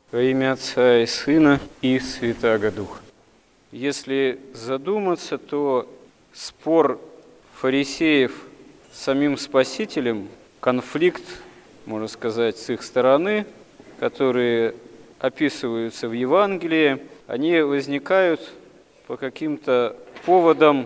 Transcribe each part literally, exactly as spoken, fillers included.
Во имя Отца и Сына и Святаго Духа. Если задуматься, то спор фарисеев с самим Спасителем, конфликт, можно сказать, с их стороны, которые описываются в Евангелии, они возникают по каким-то поводам,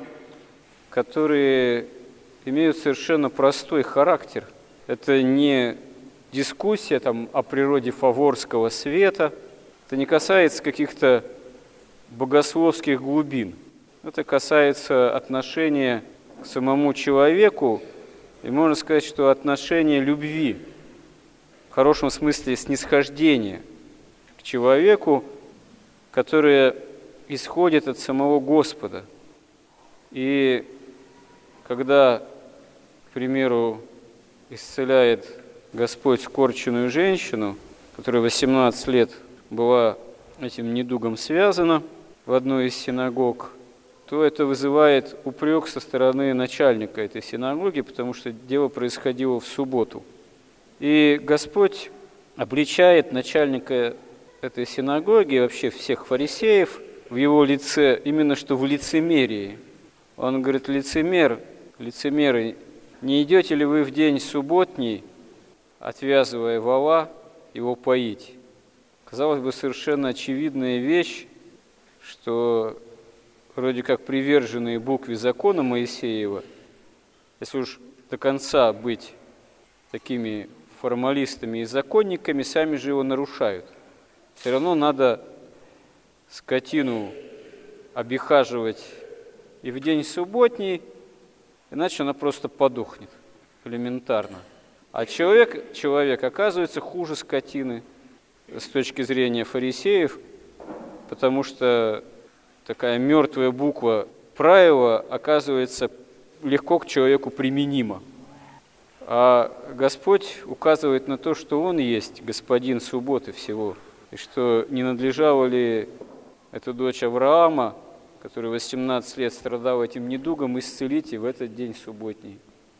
которые имеют совершенно простой характер. Это не дискуссия там, о природе фаворского света, это не касается каких-то богословских глубин. Это касается отношения к самому человеку, и можно сказать, что отношение любви, в хорошем смысле снисхождения к человеку, которое исходит от самого Господа. И когда, к примеру, исцеляет Господь скорченную женщину, которая восемнадцать лет была этим недугом связана в одной из синагог, то это вызывает упрек со стороны начальника этой синагоги, потому что дело происходило в субботу. И Господь обличает начальника этой синагоги, вообще всех фарисеев, в его лице, именно что в лицемерии. Он говорит: лицемер, лицемеры, не идете ли вы в день субботний, отвязывая вола, его поить? Казалось бы, совершенно очевидная вещь, что вроде как приверженные букве закона Моисеева, если уж до конца быть такими формалистами и законниками, сами же его нарушают. Все равно надо скотину обихаживать и в день субботний, иначе она просто подохнет элементарно. А человек, человек оказывается хуже скотины с точки зрения фарисеев, потому что такая мертвая буква правила оказывается легко к человеку применима. А Господь указывает на то, что Он есть господин субботы всего, и что не надлежало ли эту дочь Авраама, которая восемнадцать лет страдала этим недугом, исцелить и в этот день субботний.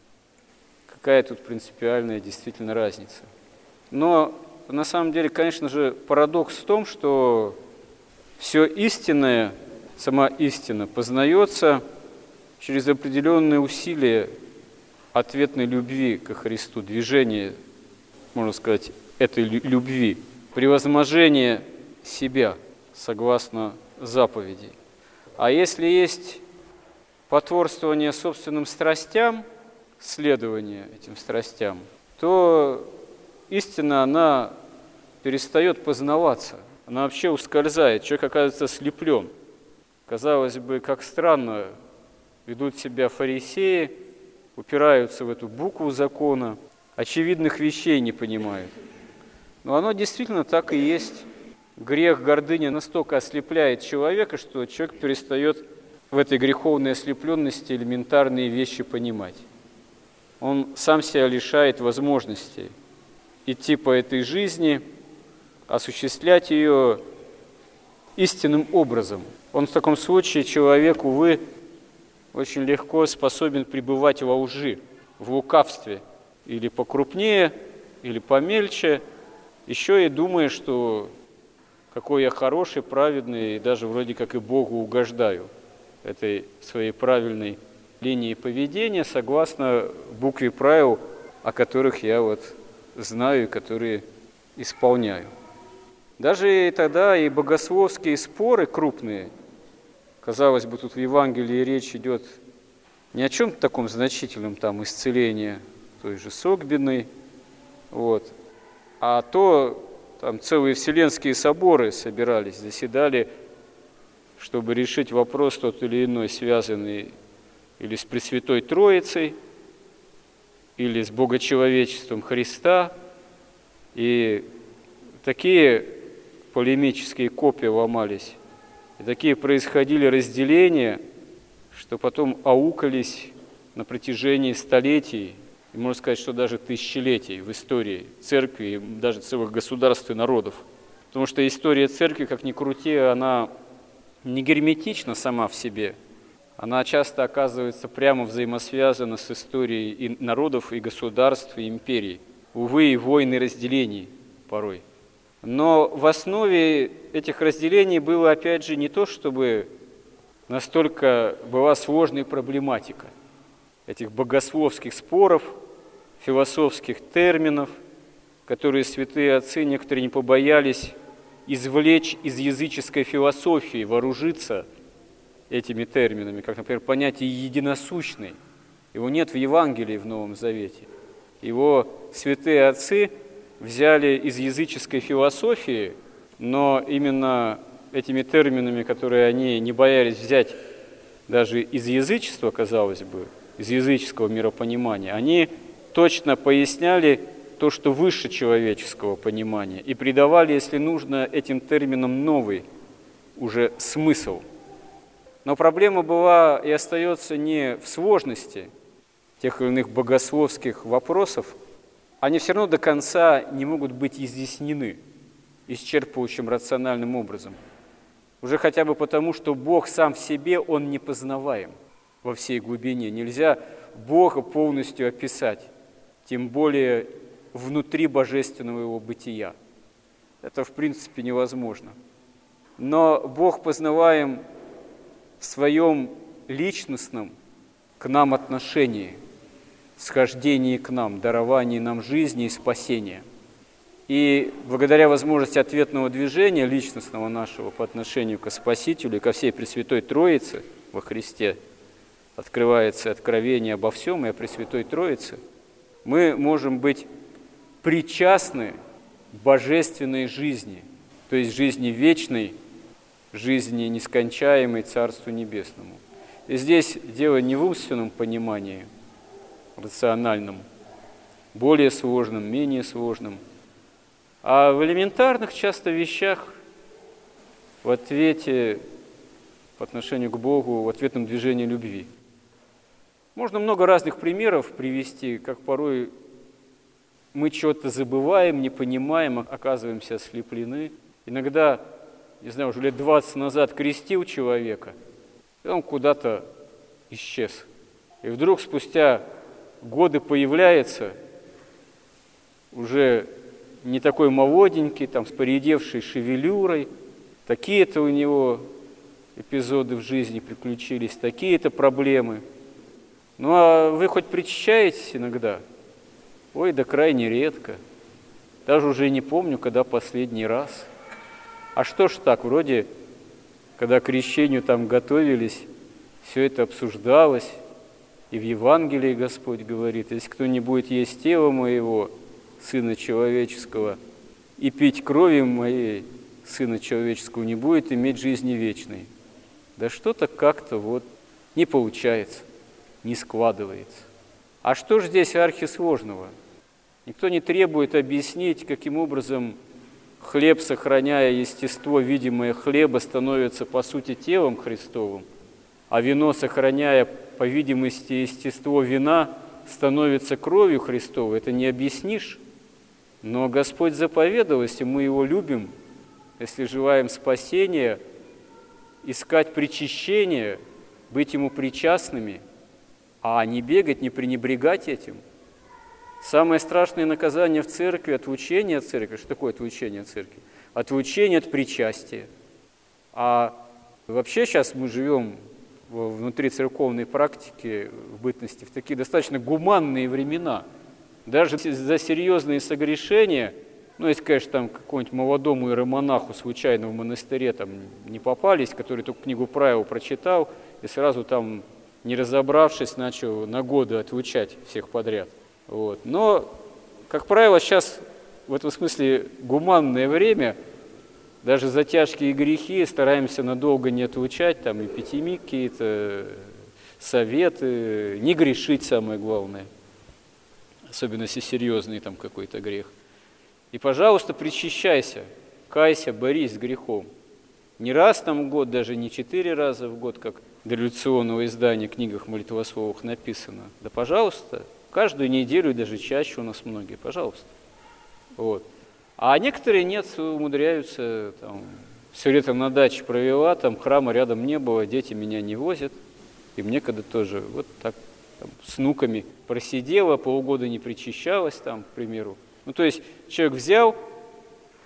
Какая тут принципиальная действительно разница? Но на самом деле, конечно же, парадокс в том, что все истинное, сама истина, познается через определенные усилия ответной любви ко Христу, движение, можно сказать, этой любви, превозможение себя согласно заповедей. А если есть потворствование собственным страстям, следование этим страстям, то истина, она перестает познаваться, она вообще ускользает, человек оказывается ослеплен. Казалось бы, как странно ведут себя фарисеи, упираются в эту букву закона, очевидных вещей не понимают. Но оно действительно так и есть. Грех гордыни настолько ослепляет человека, что человек перестает в этой греховной ослепленности элементарные вещи понимать. Он сам себя лишает возможностей идти по этой жизни, осуществлять ее истинным образом. Он в таком случае, человек, увы, очень легко способен пребывать во лжи, в лукавстве, или покрупнее, или помельче, еще и думая, что какой я хороший, праведный, и даже вроде как и Богу угождаю этой своей правильной линии поведения, согласно букве правил, о которых я вот знаю и которые исполняю. Даже и тогда и богословские споры крупные, казалось бы, тут в Евангелии речь идет не о чем-то таком значительном, там, исцеление той же Согбиной, вот, а то там целые вселенские соборы собирались, заседали, чтобы решить вопрос тот или иной, связанный или с Пресвятой Троицей, или с богочеловечеством Христа. И такие полемические копья ломались, и такие происходили разделения, что потом аукались на протяжении столетий, и можно сказать, что даже тысячелетий в истории церкви, и даже целых государств и народов. Потому что история церкви, как ни крути, она не герметична сама в себе. Она часто оказывается прямо взаимосвязана с историей и народов, и государств, и империй. Увы, и войн, и разделений порой. Но в основе этих разделений было, опять же, не то, чтобы настолько была сложная проблематика этих богословских споров, философских терминов, которые святые отцы некоторые не побоялись извлечь из языческой философии, вооружиться этими терминами, как, например, понятие «единосущный». Его нет в Евангелии в Новом Завете. Его святые отцы взяли из языческой философии, но именно этими терминами, которые они не боялись взять даже из язычества, казалось бы, из языческого миропонимания, они точно поясняли то, что выше человеческого понимания, и придавали, если нужно, этим терминам новый уже смысл. Но проблема была и остается не в сложности тех или иных богословских вопросов, они все равно до конца не могут быть изъяснены исчерпывающим рациональным образом. Уже хотя бы потому, что Бог сам в себе, Он непознаваем во всей глубине. Нельзя Бога полностью описать, тем более внутри божественного Его бытия. Это, в принципе, невозможно. Но Бог познаваем в своем личностном к нам отношении, схождении к нам, даровании нам жизни и спасения. И благодаря возможности ответного движения личностного нашего по отношению к Спасителю и ко всей Пресвятой Троице во Христе, открывается откровение обо всем и о Пресвятой Троице, мы можем быть причастны божественной жизни, то есть жизни вечной, жизни нескончаемой Царству Небесному. И здесь дело не в умственном понимании, рациональном, более сложном, менее сложном, а в элементарных часто вещах, в ответе по отношению к Богу, в ответном движении любви. Можно много разных примеров привести, как порой мы что-то забываем, не понимаем, оказываемся ослеплены. Иногда, не знаю, уже лет двадцать назад крестил человека, и он куда-то исчез. И вдруг спустя годы появляется уже не такой молоденький, там, с поредевшей шевелюрой, такие-то у него эпизоды в жизни приключились, такие-то проблемы. Ну, а вы хоть причащаетесь иногда? Ой, да крайне редко. Даже уже не помню, когда последний раз. А что ж так, вроде, когда к крещению там готовились, все это обсуждалось, и в Евангелии Господь говорит: если кто не будет есть тело моего, Сына Человеческого, и пить крови моей, Сына Человеческого, не будет иметь жизни вечной. Да что-то как-то вот не получается, не складывается. А что же здесь архисложного? Никто не требует объяснить, каким образом хлеб, сохраняя естество, видимое хлеба, становится по сути телом Христовым, а вино, сохраняя по видимости естество вина, становится кровью Христовой. Это не объяснишь. Но Господь заповедал, если мы Его любим, если желаем спасения, искать причащение, быть Ему причастными, а не бегать, не пренебрегать этим. Самое страшное наказание в церкви – отлучение от церкви. Что такое отлучение от церкви? Отлучение от причастия. А вообще сейчас мы живем внутри церковной практики, в бытности, в такие достаточно гуманные времена. Даже за серьезные согрешения, ну, если, конечно, там какому-нибудь молодому иеромонаху случайно в монастыре там не попались, который только книгу правил прочитал и сразу там, не разобравшись, начал на годы отлучать всех подряд. Вот. Но, как правило, сейчас в этом смысле гуманное время, даже за тяжкие грехи стараемся надолго не отлучать, там, эпитемии какие-то, советы, не грешить самое главное, особенно если серьезный там какой-то грех. И, пожалуйста, причащайся, кайся, борись с грехом. Не раз там в год, даже не четыре раза в год, как в дореволюционного издания в книгах молитвословах написано. Да, пожалуйста, каждую неделю, даже чаще у нас многие, пожалуйста. Вот. А некоторые нет, умудряются, там, все лето на даче провела, там храма рядом не было, дети меня не возят, и мне когда тоже вот так там, с внуками просидела, полгода не причащалась, там, к примеру. Ну, то есть человек взял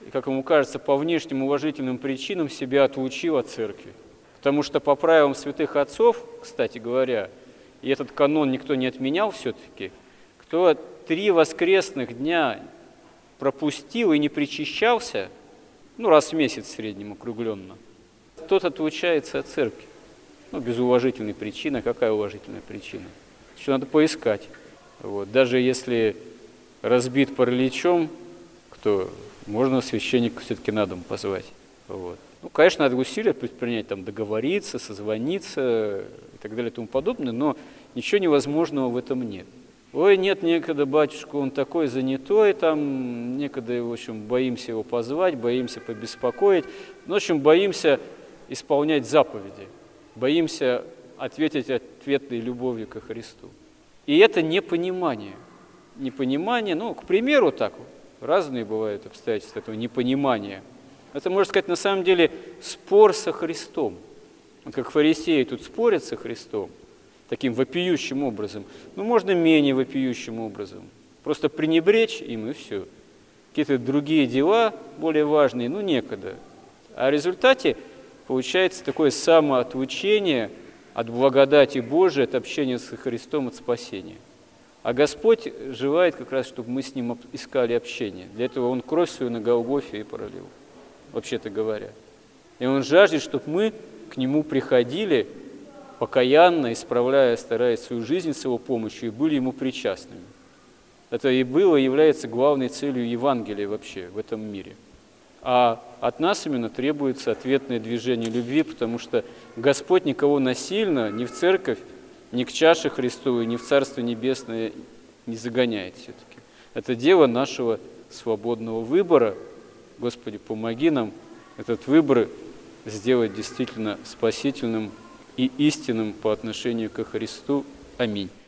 как ему кажется, по внешним уважительным причинам себя отлучил от церкви. Потому что по правилам святых отцов, кстати говоря, и этот канон никто не отменял все-таки, кто три воскресных дня пропустил и не причащался, ну, раз в месяц в среднем округленно, тот отлучается от церкви. Ну, без уважительной причины. Какая уважительная причина? Еще надо поискать. Вот. Даже если разбит параличом, кто, можно священника все-таки на дом позвать. Вот. Ну, конечно, надо усилия предпринять, там, договориться, созвониться и так далее и тому подобное, но ничего невозможного в этом нет. Ой, нет, некогда, батюшка, он такой занятой, там, некогда, в общем, боимся его позвать, боимся побеспокоить, ну, в общем, боимся исполнять заповеди, боимся ответить ответной любовью ко Христу. И это непонимание. Непонимание, ну, к примеру, так, разные бывают обстоятельства этого непонимания. Это, можно сказать, на самом деле спор со Христом. Как фарисеи тут спорят со Христом, таким вопиющим образом, ну, можно менее вопиющим образом. Просто пренебречь им, и все. Какие-то другие дела более важные, ну, некогда. А в результате получается такое самоотлучение от благодати Божией, от общения со Христом, от спасения. А Господь желает как раз, чтобы мы с Ним искали общение. Для этого Он кровь свою на Голгофе и пролил, вообще-то говоря. И Он жаждет, чтобы мы к Нему приходили, покаянно, исправляя, стараясь свою жизнь с Его помощью, и были Ему причастными. Это и было, и является главной целью Евангелия вообще в этом мире. А от нас именно требуется ответное движение любви, потому что Господь никого насильно ни в церковь, ни к чаше Христовой, ни в Царство Небесное не загоняет все-таки. Это дело нашего свободного выбора. Господи, помоги нам этот выбор сделать действительно спасительным и истинным по отношению ко Христу. Аминь.